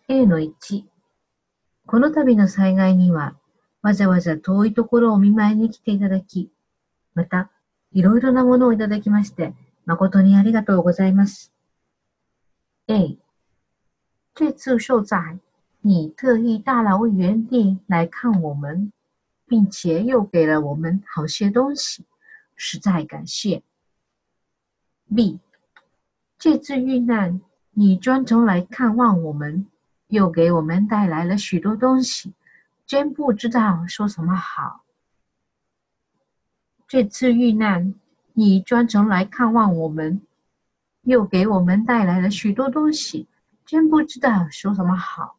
A の1、この度の災害には、わざわざ遠いところをお見舞いに来ていただき、また、いろいろなものをいただきまして、誠にありがとうございます。A、这次受灾，你特意大老远地来看我们，并且又给了我们好些东西，实在感谢。B、这次遇难，你专程来看望我们，又给我们带来了许多东西，真不知道说什么好。这次遇难，你专程来看望我们，又给我们带来了许多东西，真不知道说什么好。